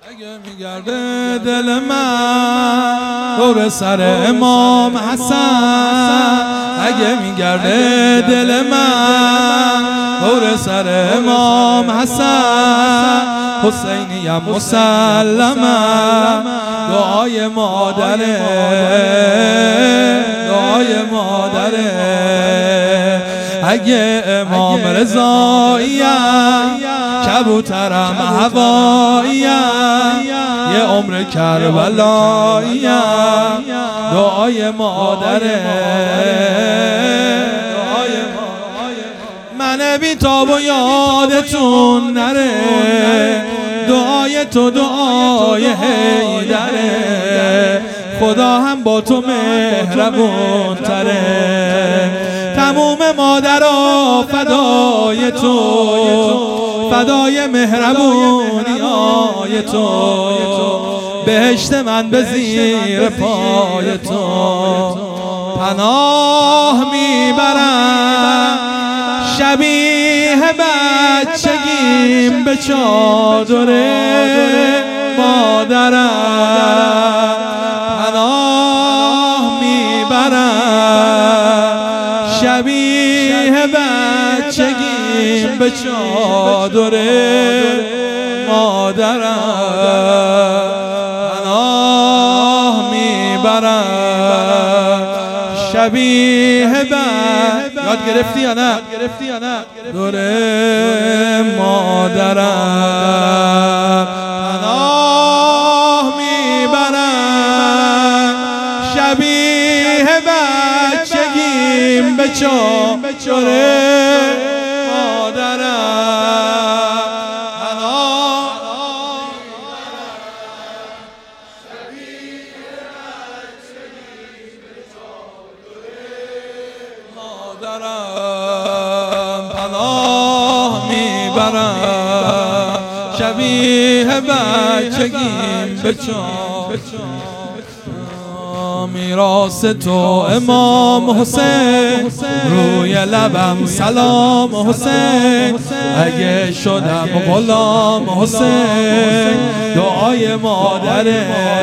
اگه میگرده دل من دور سر امام حسن، اگه میگرده دل من دور سر امام حسن، حسینیم مسلمه دعای مادره، دعای مادره. اگه امام رضاییم کبوترم هواییم، یه عمر کربلاییم دعای مادره، من بی تاب و یادتون نره، دعای تو دعای حیدره، خدا هم با تو مهربون تره. تموم مادرها فدای تو، فدای مهربونی آی تو، بهشت من به زیر پای تو. پناه میبرم شبیه بچگیم به چادر مادرم، پناه میبرم شبیه بچگیم به چادر مادرم، پناه میبرم شبیه یاد گرفتی یا نه؟ دور مادرم، پناه میبرم شبیه بچگیم به چادر مادرم، پناه شبیه بچگیم به چادر مادرم، پناه میبرم شبیه بچگیم به چادر. میراث تو امام حسین روی لبم سلام حسین، اگه شدم غلام حسین دعای مادره.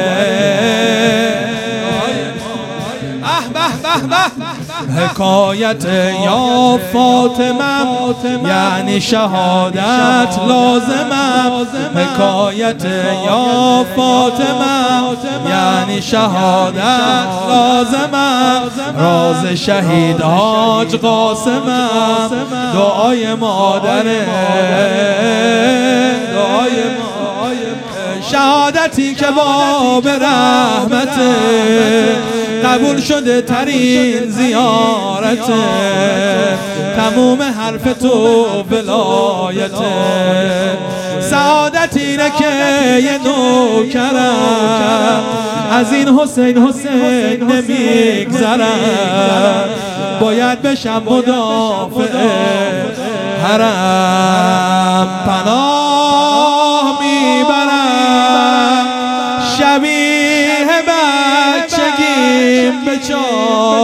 حکایت یا فاطمه یعنی شهادت لازمم، حکایت یا فاطمه یعنی شهادت لازمم، راز شهید حاج قاسمم دعای مادره، دعای شهادتی که باب رحمته، قبول شده ترین زیارته، تموم حرف تو ولایته، سعادت اینه که یه نوکرم از این حسین نمیگذرم، باید بشم مدافع حرم، پناه میبرم شبیه بچگیم به چادر